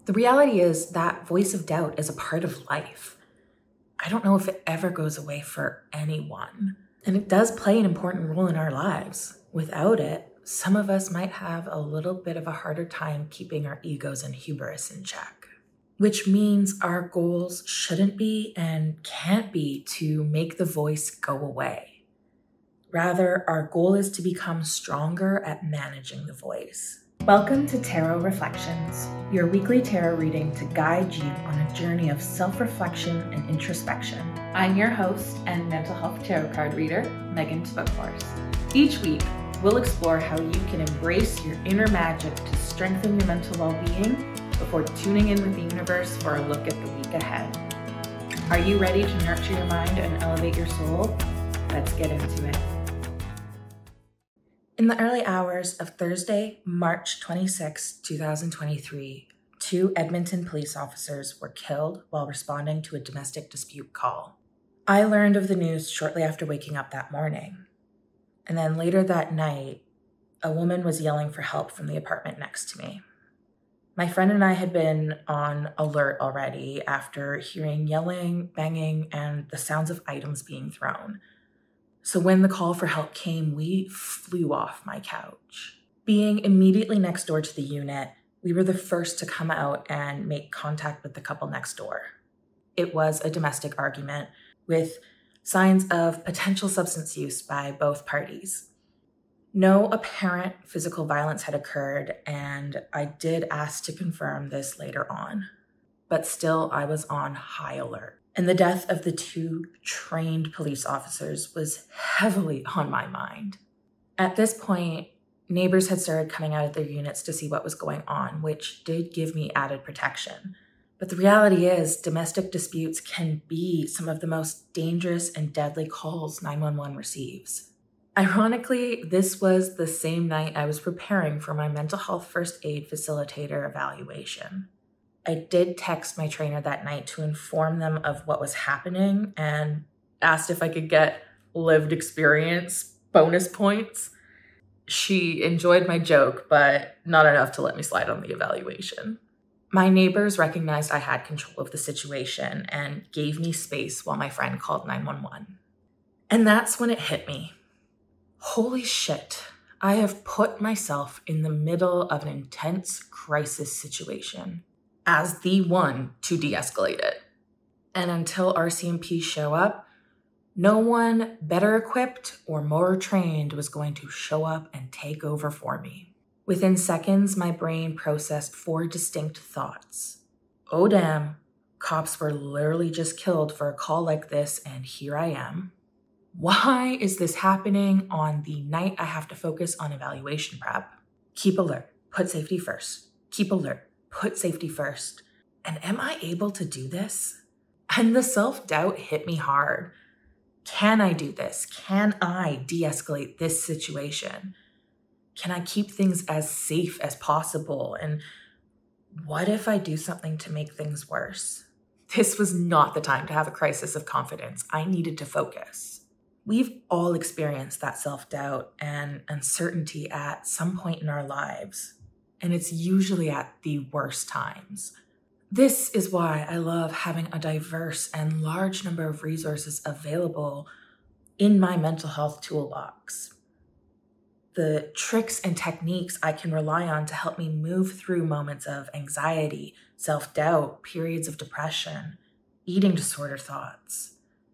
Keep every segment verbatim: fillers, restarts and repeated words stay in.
The reality is that voice of doubt is a part of life. I don't know if it ever goes away for anyone. And it does play an important role in our lives. Without it, some of us might have a little bit of a harder time keeping our egos and hubris in check. Which means our goals shouldn't be and can't be to make the voice go away. Rather, our goal is to become stronger at managing the voice. Welcome to Tarot Reflections, your weekly tarot reading to guide you on a journey of self-reflection and introspection. I'm your host and mental health tarot card reader, Megan Spokehorse. Each week, we'll explore how you can embrace your inner magic to strengthen your mental well-being before tuning in with the universe for a look at the week ahead. Are you ready to nurture your mind and elevate your soul? Let's get into it. In the early hours of Thursday, March twenty-sixth, twenty twenty-three, two Edmonton police officers were killed while responding to a domestic dispute call. I learned of the news shortly after waking up that morning. And then later that night, a woman was yelling for help from the apartment next to me. My friend and I had been on alert already after hearing yelling, banging, and the sounds of items being thrown. So when the call for help came, we flew off my couch. Being immediately next door to the unit, we were the first to come out and make contact with the couple next door. It was a domestic argument with signs of potential substance use by both parties. No apparent physical violence had occurred, and I did ask to confirm this later on. But still, I was on high alert. And the death of the two trained police officers was heavily on my mind. At this point, neighbors had started coming out of their units to see what was going on, which did give me added protection. But the reality is, domestic disputes can be some of the most dangerous and deadly calls nine one one receives. Ironically, this was the same night I was preparing for my mental health first aid facilitator evaluation. I did text my trainer that night to inform them of what was happening and asked if I could get lived experience bonus points. She enjoyed my joke, but not enough to let me slide on the evaluation. My neighbors recognized I had control of the situation and gave me space while my friend called nine one one. And that's when it hit me. Holy shit, I have put myself in the middle of an intense crisis situation as the one to de-escalate it. And until R C M P show up, no one better equipped or more trained was going to show up and take over for me. Within seconds, my brain processed four distinct thoughts. Oh damn, cops were literally just killed for a call like this, and here I am. Why is this happening on the night I have to focus on evaluation prep? Keep alert, put safety first. Keep alert. Put safety first. And am I able to do this? And the self-doubt hit me hard. Can I do this? Can I de-escalate this situation? Can I keep things as safe as possible? And what if I do something to make things worse? This was not the time to have a crisis of confidence. I needed to focus. We've all experienced that self-doubt and uncertainty at some point in our lives. And it's usually at the worst times. This is why I love having a diverse and large number of resources available in my mental health toolbox. The tricks and techniques I can rely on to help me move through moments of anxiety, self-doubt, periods of depression, eating disorder thoughts.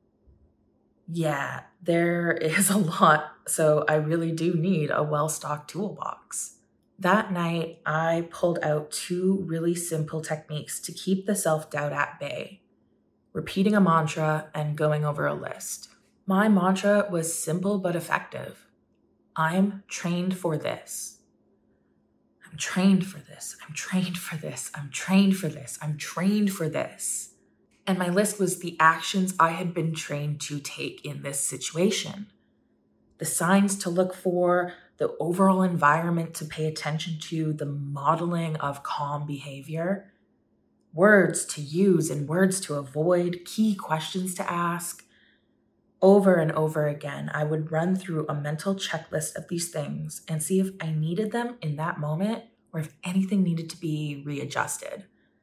Yeah, there is a lot, so I really do need a well-stocked toolbox. That night, I pulled out two really simple techniques to keep the self-doubt at bay, repeating a mantra and going over a list. My mantra was simple but effective. I'm trained for this. I'm trained for this. I'm trained for this. I'm trained for this. I'm trained for this. And my list was the actions I had been trained to take in this situation. The signs to look for, the overall environment to pay attention to, the modeling of calm behavior, words to use and words to avoid, key questions to ask. Over and over again, I would run through a mental checklist of these things and see if I needed them in that moment or if anything needed to be readjusted.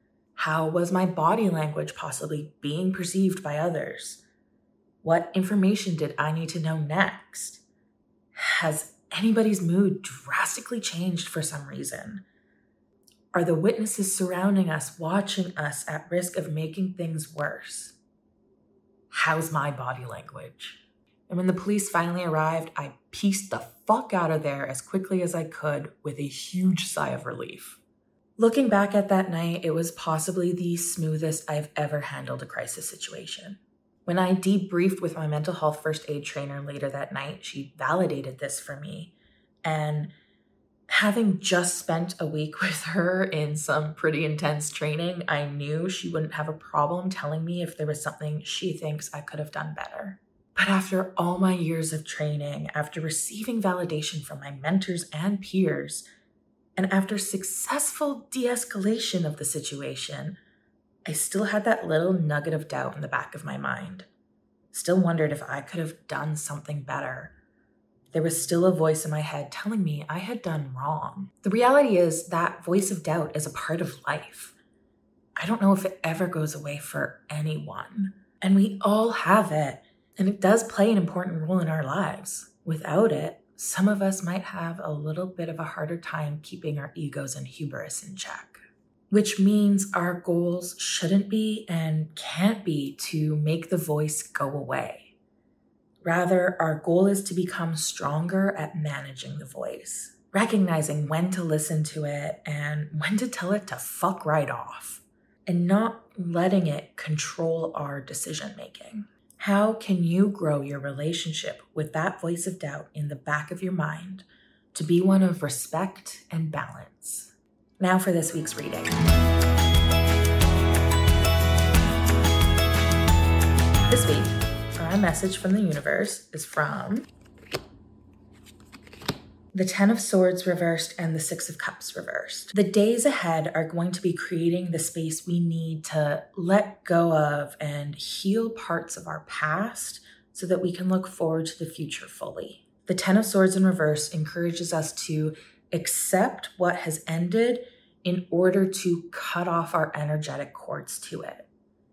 How was my body language possibly being perceived by others? What information did I need to know next? Has anybody's mood drastically changed for some reason? Are the witnesses surrounding us watching us at risk of making things worse? How's my body language? And when the police finally arrived, I pieced the fuck out of there as quickly as I could with a huge sigh of relief. Looking back at that night, it was possibly the smoothest I've ever handled a crisis situation. When I debriefed with my mental health first aid trainer later that night, she validated this for me. And having just spent a week with her in some pretty intense training, I knew she wouldn't have a problem telling me if there was something she thinks I could have done better. But after all my years of training, after receiving validation from my mentors and peers, and after successful de-escalation of the situation, I still had that little nugget of doubt in the back of my mind. Still wondered if I could have done something better. There was still a voice in my head telling me I had done wrong. The reality is that voice of doubt is a part of life. I don't know if it ever goes away for anyone. And we all have it, and it does play an important role in our lives. Without it, some of us might have a little bit of a harder time keeping our egos and hubris in check. Which means our goals shouldn't be and can't be to make the voice go away. Rather, our goal is to become stronger at managing the voice, recognizing when to listen to it and when to tell it to fuck right off, and not letting it control our decision-making. How can you grow your relationship with that voice of doubt in the back of your mind to be one of respect and balance? Now for this week's reading. This week, our message from the universe is from the Ten of Swords reversed and the Six of Cups reversed. The days ahead are going to be creating the space we need to let go of and heal parts of our past so that we can look forward to the future fully. The Ten of Swords in reverse encourages us to accept what has ended in order to cut off our energetic cords to it.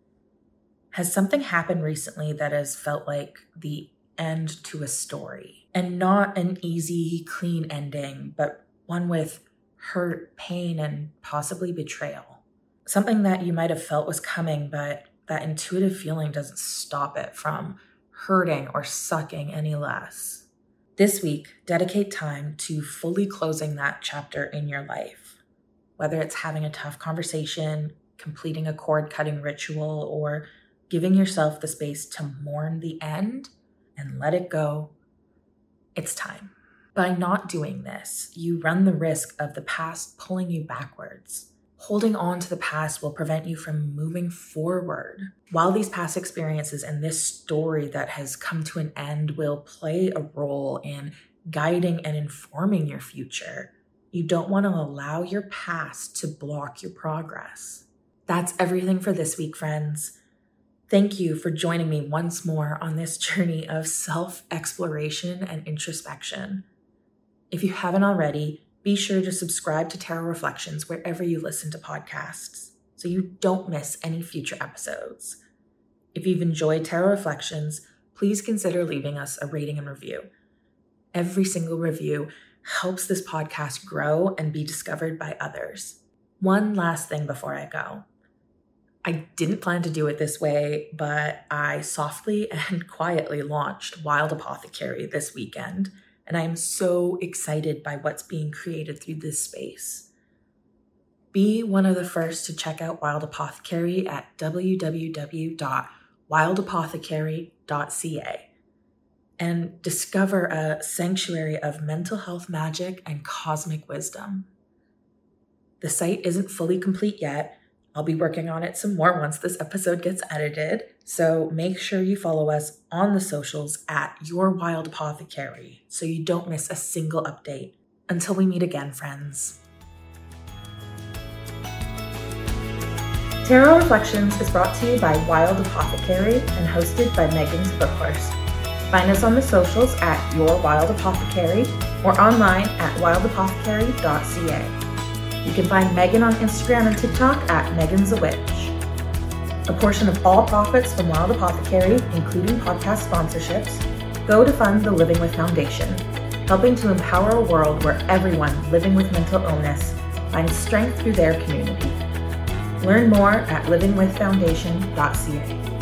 Has something happened recently that has felt like the end to a story? And not an easy, clean ending, but one with hurt, pain, and possibly betrayal. Something that you might have felt was coming, but that intuitive feeling doesn't stop it from hurting or sucking any less. This week, dedicate time to fully closing that chapter in your life. Whether it's having a tough conversation, completing a cord-cutting ritual, or giving yourself the space to mourn the end and let it go, it's time. By not doing this, you run the risk of the past pulling you backwards. Holding on to the past will prevent you from moving forward. While these past experiences and this story that has come to an end will play a role in guiding and informing your future, you don't want to allow your past to block your progress. That's everything for this week, friends. Thank you for joining me once more on this journey of self-exploration and introspection. If you haven't already, be sure to subscribe to Tarot Reflections wherever you listen to podcasts so you don't miss any future episodes. If you've enjoyed Tarot Reflections, please consider leaving us a rating and review. Every single review helps this podcast grow and be discovered by others. One last thing before I go. I didn't plan to do it this way, but I softly and quietly launched Wild Apothecary this weekend, and I am so excited by what's being created through this space. Be one of the first to check out Wild Apothecary at w w w dot wild apothecary dot c a and discover a sanctuary of mental health magic and cosmic wisdom. The site isn't fully complete yet. I'll be working on it some more once this episode gets edited, so make sure you follow us on the socials at Your Wild Apothecary so you don't miss a single update. Until we meet again, friends. Tarot Reflections is brought to you by Wild Apothecary and hosted by Megan's Bookhorse. Find us on the socials at Your Wild Apothecary or online at wild apothecary dot c a. You can find Megan on Instagram and TikTok at Megan's a Witch. A portion of all profits from Wild Apothecary, including podcast sponsorships, go to fund the Living With Foundation, helping to empower a world where everyone living with mental illness finds strength through their community. Learn more at living with foundation dot c a.